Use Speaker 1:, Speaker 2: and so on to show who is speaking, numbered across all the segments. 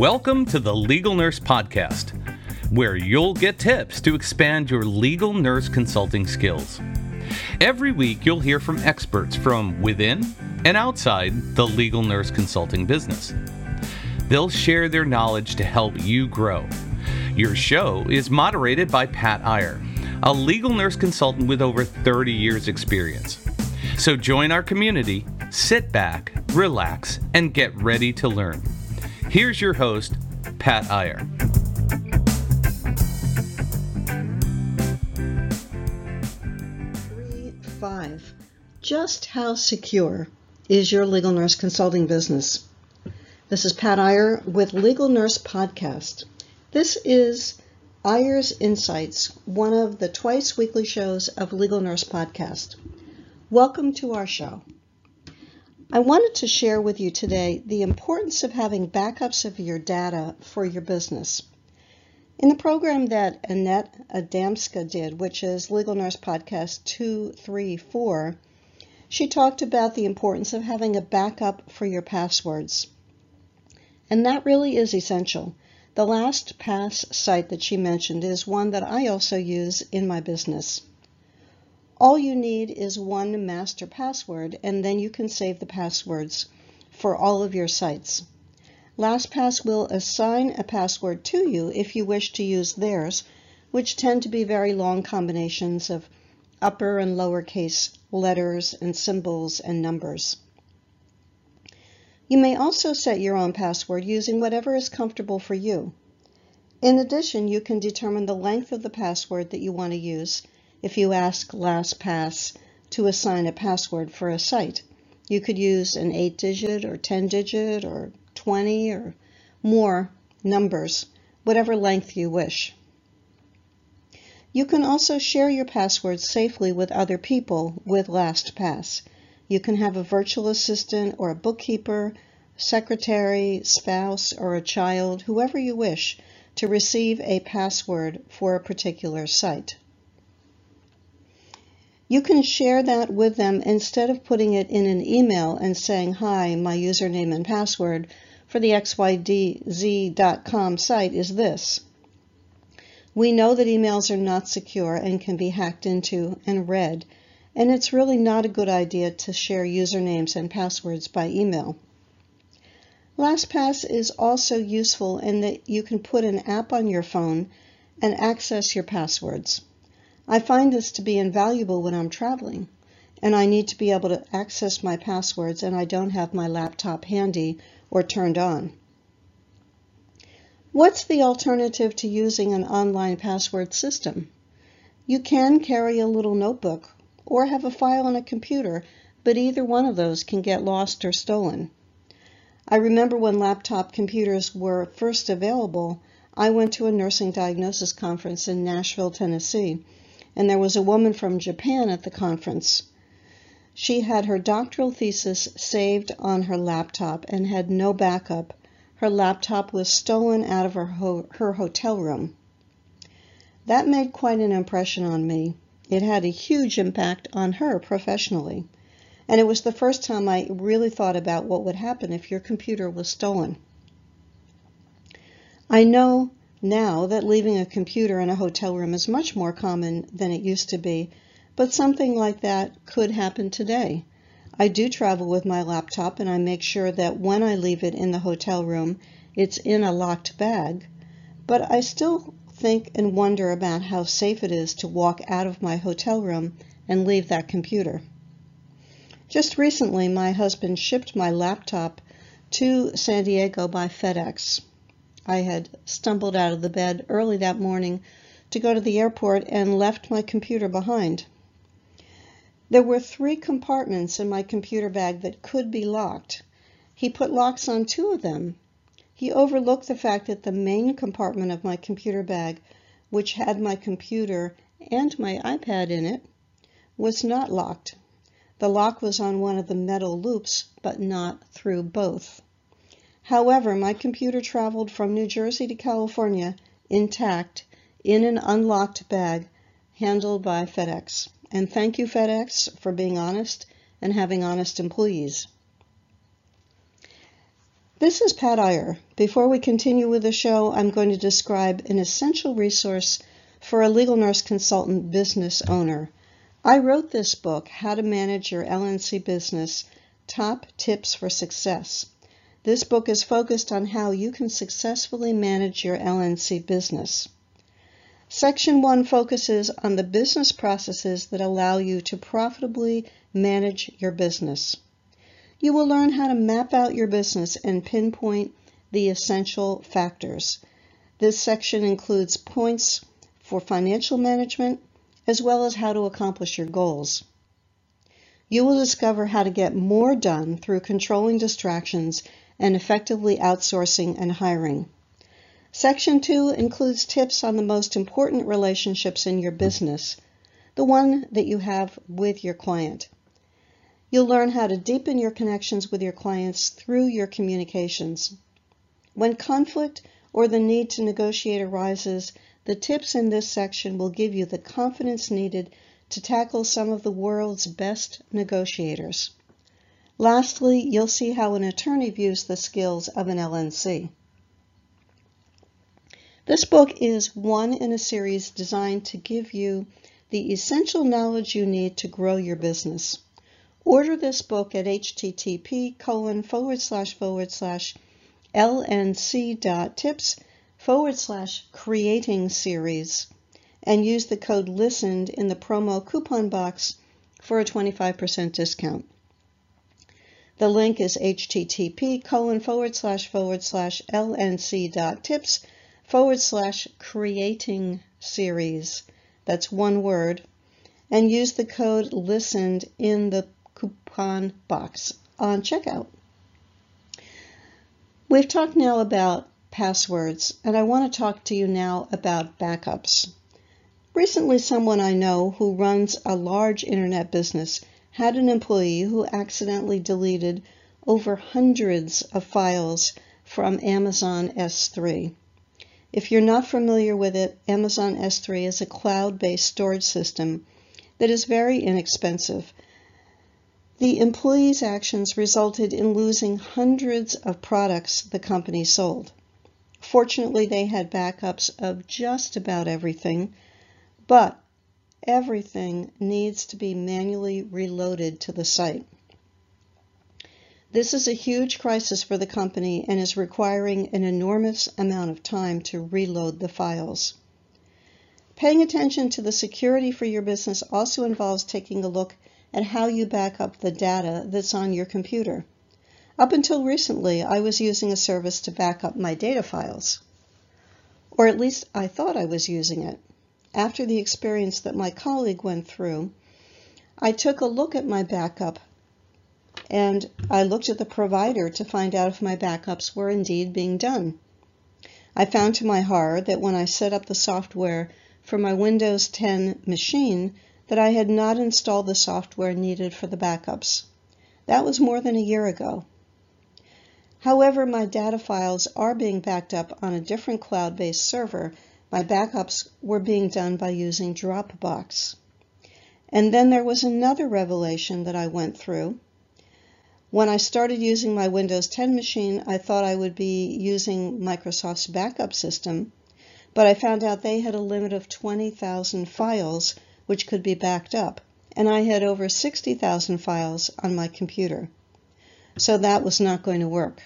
Speaker 1: Welcome to the Legal Nurse Podcast, where you'll get tips to expand your legal nurse consulting skills. Every week, you'll hear from experts from within and outside the legal nurse consulting business. They'll share their knowledge to help you grow. Your show is moderated by Pat Iyer, a legal nurse consultant with over 30 years experience. So join our community, sit back, relax, and get ready to learn. Here's your host, Pat Iyer.
Speaker 2: Just how secure is your legal nurse consulting business? This is Pat Iyer with Legal Nurse Podcast. This is Iyer's Insights, one of the twice weekly shows of Legal Nurse Podcast. Welcome to our show. I wanted to share with you today the importance of having backups of your data for your business. In the program that Annette Adamska did, which is Legal Nurse Podcast 234, she talked about the importance of having a backup for your passwords. And that really is essential. The LastPass site that she mentioned is one that I also use in my business. All you need is one master password, and then you can save the passwords for all of your sites. LastPass will assign a password to you if you wish to use theirs, which tend to be very long combinations of upper and lowercase letters and symbols and numbers. You may also set your own password using whatever is comfortable for you. In addition, you can determine the length of the password that you want to use if you ask LastPass to assign a password for a site. You could use an 8-digit or 10-digit or 20 or more numbers, whatever length you wish. You can also share your passwords safely with other people with LastPass. You can have a virtual assistant or a bookkeeper, secretary, spouse, or a child, whoever you wish, to receive a password for a particular site. You can share that with them instead of putting it in an email and saying, "Hi, my username and password for the xyz.com site is this." We know that emails are not secure and can be hacked into and read, and it's really not a good idea to share usernames and passwords by email. LastPass is also useful in that you can put an app on your phone and access your passwords. I find this to be invaluable when I'm traveling and I need to be able to access my passwords and I don't have my laptop handy or turned on. What's the alternative to using an online password system? You can carry a little notebook or have a file on a computer, but either one of those can get lost or stolen. I remember when laptop computers were first available, I went to a nursing diagnosis conference in Nashville, Tennessee, and there was a woman from Japan at the conference. She had her doctoral thesis saved on her laptop and had no backup. Her laptop was stolen out of her hotel room. That made quite an impression on me. It had a huge impact on her professionally, and it was the first time I really thought about what would happen if your computer was stolen. I know now that leaving a computer in a hotel room is much more common than it used to be, but something like that could happen today. I do travel with my laptop and I make sure that when I leave it in the hotel room, it's in a locked bag, but I still think and wonder about how safe it is to walk out of my hotel room and leave that computer. Just recently, my husband shipped my laptop to San Diego by FedEx. I had stumbled out of the bed early that morning to go to the airport and left my computer behind. There were 3 compartments in my computer bag that could be locked. He put locks on 2 of them. He overlooked the fact that the main compartment of my computer bag, which had my computer and my iPad in it, was not locked. The lock was on one of the metal loops, but not through both. However, my computer traveled from New Jersey to California intact in an unlocked bag handled by FedEx. And thank you, FedEx, for being honest and having honest employees. This is Pat Iyer. Before we continue with the show, I'm going to describe an essential resource for a legal nurse consultant business owner. I wrote this book, How to Manage Your LNC Business, Top Tips for Success. This book is focused on how you can successfully manage your LNC business. Section 1 focuses on the business processes that allow you to profitably manage your business. You will learn how to map out your business and pinpoint the essential factors. This section includes points for financial management, as well as how to accomplish your goals. You will discover how to get more done through controlling distractions and effectively outsourcing and hiring. Section 2 includes tips on the most important relationships in your business, the one that you have with your client. You'll learn how to deepen your connections with your clients through your communications. When conflict or the need to negotiate arises, the tips in this section will give you the confidence needed to tackle some of the world's best negotiators. Lastly, you'll see how an attorney views the skills of an LNC. This book is one in a series designed to give you the essential knowledge you need to grow your business. Order this book at http://lnc.tips/creating series and use the code LISTENED in the promo coupon box for a 25% discount. The link is http://lnc.tips/creating series. That's one word. And use the code LISTENED in the coupon box on checkout. We've talked now about passwords, and I want to talk to you now about backups. Recently, someone I know who runs a large internet business had an employee who accidentally deleted over hundreds of files from Amazon S3. If you're not familiar with it, Amazon S3 is a cloud-based storage system that is very inexpensive. The employee's actions resulted in losing hundreds of products the company sold. Fortunately, they had backups of just about everything, but everything needs to be manually reloaded to the site. This is a huge crisis for the company and is requiring an enormous amount of time to reload the files. Paying attention to the security for your business also involves taking a look at how you back up the data that's on your computer. Up until recently, I was using a service to back up my data files. Or at least I thought I was using it. After the experience that my colleague went through, I took a look at my backup and I looked at the provider to find out if my backups were indeed being done. I found to my horror that when I set up the software for my Windows 10 machine, that I had not installed the software needed for the backups. That was more than a year ago. However, my data files are being backed up on a different cloud-based server. My backups were being done by using Dropbox. And then there was another revelation that I went through. When I started using my Windows 10 machine, I thought I would be using Microsoft's backup system, but I found out they had a limit of 20,000 files which could be backed up, and I had over 60,000 files on my computer. So that was not going to work.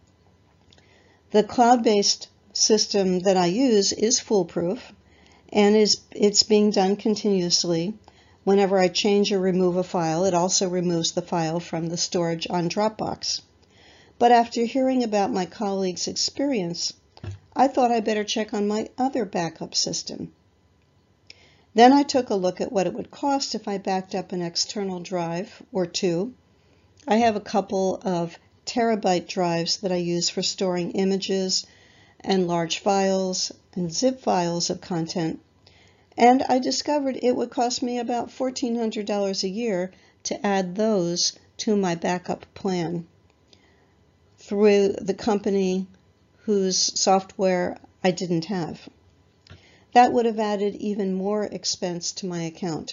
Speaker 2: The cloud-based system that I use is foolproof, and it's being done continuously. Whenever I change or remove a file, it also removes the file from the storage on Dropbox. But after hearing about my colleague's experience, I thought I better check on my other backup system. Then I took a look at what it would cost if I backed up an external drive or two. I have a couple of terabyte drives that I use for storing images and large files and zip files of content. And I discovered it would cost me about $1,400 a year to add those to my backup plan through the company whose software I didn't have. That would have added even more expense to my account.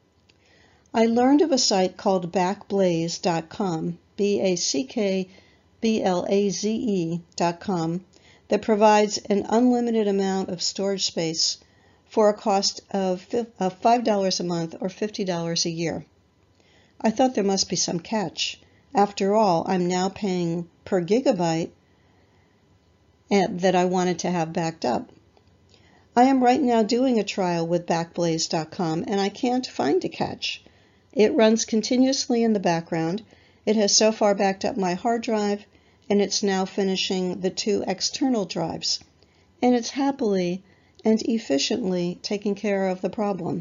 Speaker 2: I learned of a site called Backblaze.com, blaze.com, that provides an unlimited amount of storage space for a cost of $5 a month or $50 a year. I thought there must be some catch. After all, I'm now paying per gigabyte that I wanted to have backed up. I am right now doing a trial with Backblaze.com, and I can't find a catch. It runs continuously in the background. It has so far backed up my hard drive, and it's now finishing the 2 external drives. And it's happily and efficiently taking care of the problem.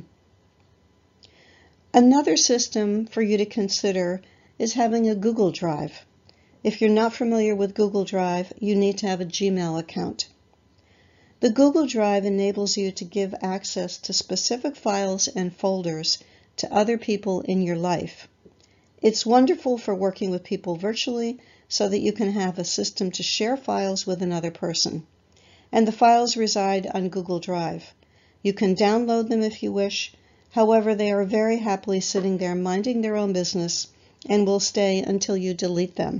Speaker 2: Another system for you to consider is having a Google Drive. If you're not familiar with Google Drive, you need to have a Gmail account. The Google Drive enables you to give access to specific files and folders to other people in your life. It's wonderful for working with people virtually so that you can have a system to share files with another person. And the files reside on Google Drive. You can download them if you wish. However, they are very happily sitting there minding their own business and will stay until you delete them.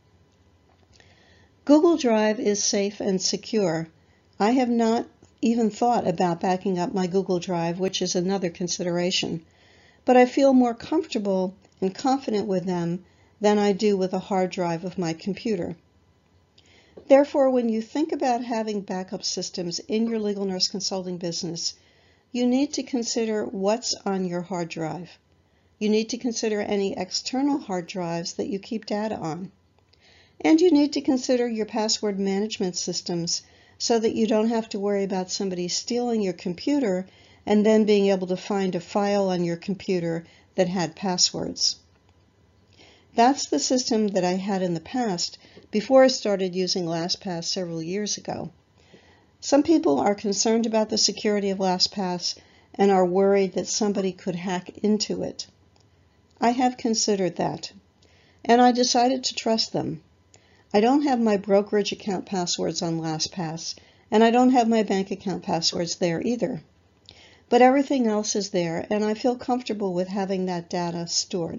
Speaker 2: Google Drive is safe and secure. I have not even thought about backing up my Google Drive, which is another consideration, but I feel more comfortable and confident with them than I do with a hard drive of my computer. Therefore, when you think about having backup systems in your legal nurse consulting business, you need to consider what's on your hard drive. You need to consider any external hard drives that you keep data on. And you need to consider your password management systems so that you don't have to worry about somebody stealing your computer and then being able to find a file on your computer that had passwords. That's the system that I had in the past before I started using LastPass several years ago. Some people are concerned about the security of LastPass and are worried that somebody could hack into it. I have considered that, and I decided to trust them. I don't have my brokerage account passwords on LastPass, and I don't have my bank account passwords there either. But everything else is there, and I feel comfortable with having that data stored.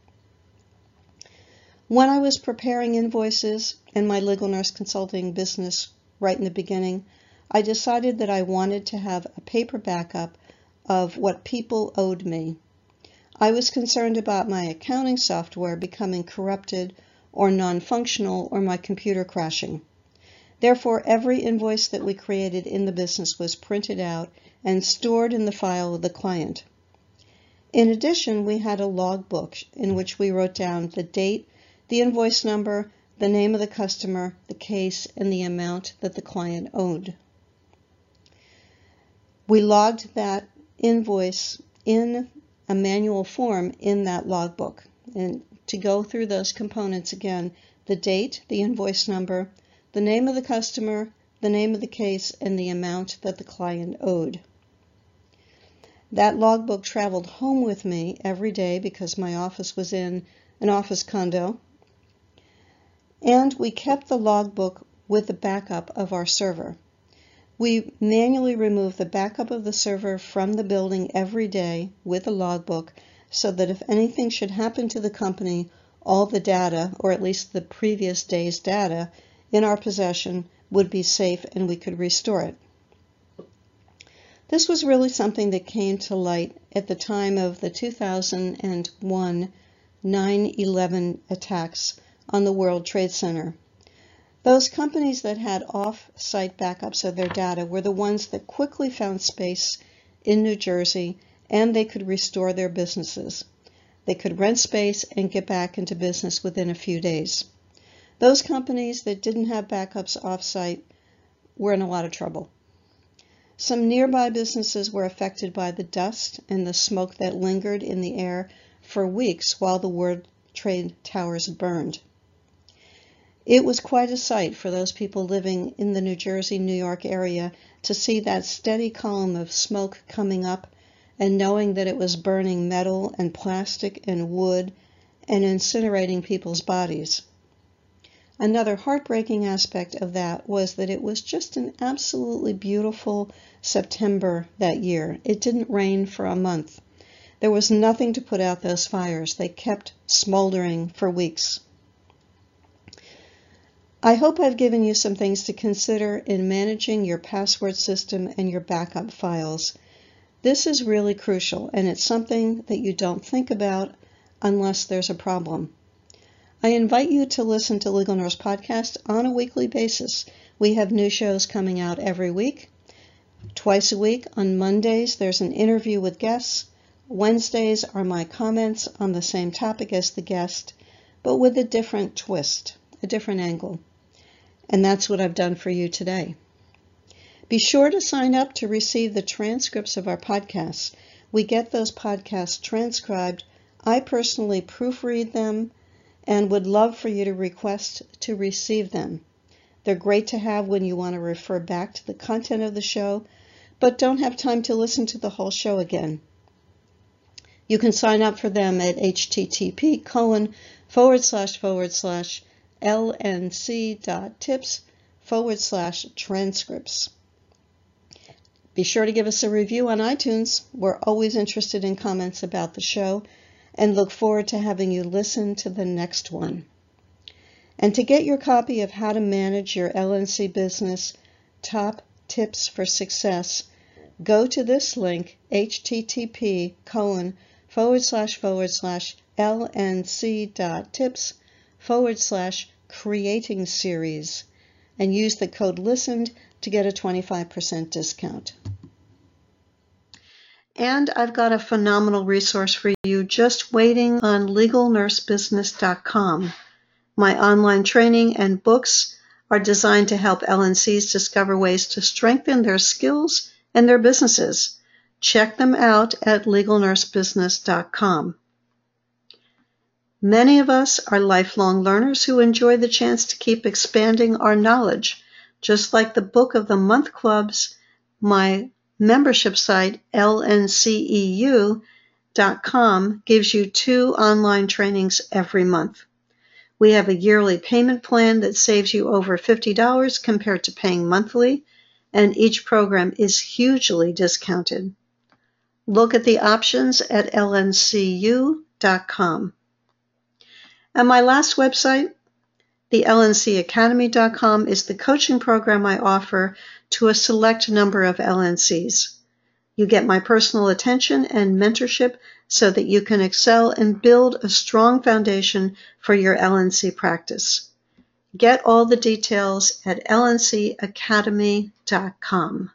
Speaker 2: When I was preparing invoices in my legal nurse consulting business right in the beginning, I decided that I wanted to have a paper backup of what people owed me. I was concerned about my accounting software becoming corrupted or non-functional or my computer crashing. Therefore, every invoice that we created in the business was printed out and stored in the file of the client. In addition, we had a logbook in which we wrote down the date, the invoice number, the name of the customer, the case, and the amount that the client owed. We logged that invoice in a manual form in that logbook. And to go through those components again, the date, the invoice number, the name of the customer, the name of the case, and the amount that the client owed. That logbook traveled home with me every day because my office was in an office condo. And we kept the logbook with the backup of our server. We manually removed the backup of the server from the building every day with the logbook so that if anything should happen to the company, all the data, or at least the previous day's data, in our possession would be safe and we could restore it. This was really something that came to light at the time of the 2001 9/11 attacks on the World Trade Center. Those companies that had off-site backups of their data were the ones that quickly found space in New Jersey, and they could restore their businesses. They could rent space and get back into business within a few days. Those companies that didn't have backups off-site were in a lot of trouble. Some nearby businesses were affected by the dust and the smoke that lingered in the air for weeks while the World Trade Towers burned. It was quite a sight for those people living in the New Jersey, New York area to see that steady column of smoke coming up and knowing that it was burning metal and plastic and wood and incinerating people's bodies. Another heartbreaking aspect of that was that it was just an absolutely beautiful September that year. It didn't rain for a month. There was nothing to put out those fires. They kept smoldering for weeks. I hope I've given you some things to consider in managing your password system and your backup files. This is really crucial, and it's something that you don't think about unless there's a problem. I invite you to listen to Legal Nurse Podcast on a weekly basis. We have new shows coming out every week. Twice a week on Mondays, there's an interview with guests. Wednesdays are my comments on the same topic as the guest, but with a different twist, a different angle. And that's what I've done for you today. Be sure to sign up to receive the transcripts of our podcasts. We get those podcasts transcribed. I personally proofread them and would love for you to request to receive them. They're great to have when you want to refer back to the content of the show, but don't have time to listen to the whole show again. You can sign up for them at http://lnc.tips/transcripts. Be sure to give us a review on iTunes. We're always interested in comments about the show and look forward to having you listen to the next one. And to get your copy of How to Manage Your LNC Business Top Tips for Success, go to this link, http://lnc.tips/creating series, and use the code LISTENED to get a 25% discount. And I've got a phenomenal resource for you just waiting on LegalNurseBusiness.com. My online training and books are designed to help LNCs discover ways to strengthen their skills and their businesses. Check them out at LegalNurseBusiness.com. Many of us are lifelong learners who enjoy the chance to keep expanding our knowledge. Just like the Book of the Month clubs, my membership site, lnceu.com, gives you 2 online trainings every month. We have a yearly payment plan that saves you over $50 compared to paying monthly, and each program is hugely discounted. Look at the options at lncu.com. And my last website, the lncacademy.com, is the coaching program I offer to a select number of LNCs. You get my personal attention and mentorship so that you can excel and build a strong foundation for your LNC practice. Get all the details at lncacademy.com.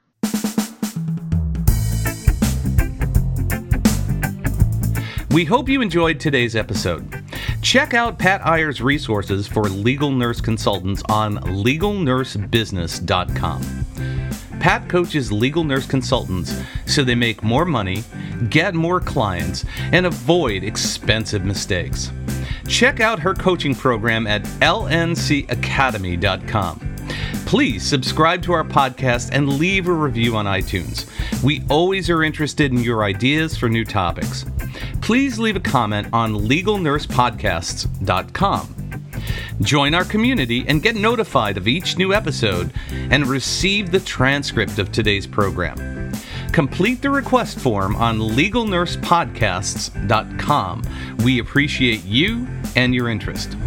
Speaker 1: We hope you enjoyed today's episode. Check out Pat Iyer's resources for legal nurse consultants on LegalNurseBusiness.com. Pat coaches legal nurse consultants so they make more money, get more clients, and avoid expensive mistakes. Check out her coaching program at lncacademy.com. Please subscribe to our podcast and leave a review on iTunes. We always are interested in your ideas for new topics. Please leave a comment on LegalNursePodcasts.com. Join our community and get notified of each new episode and receive the transcript of today's program. Complete the request form on LegalNursePodcasts.com. We appreciate you and your interest.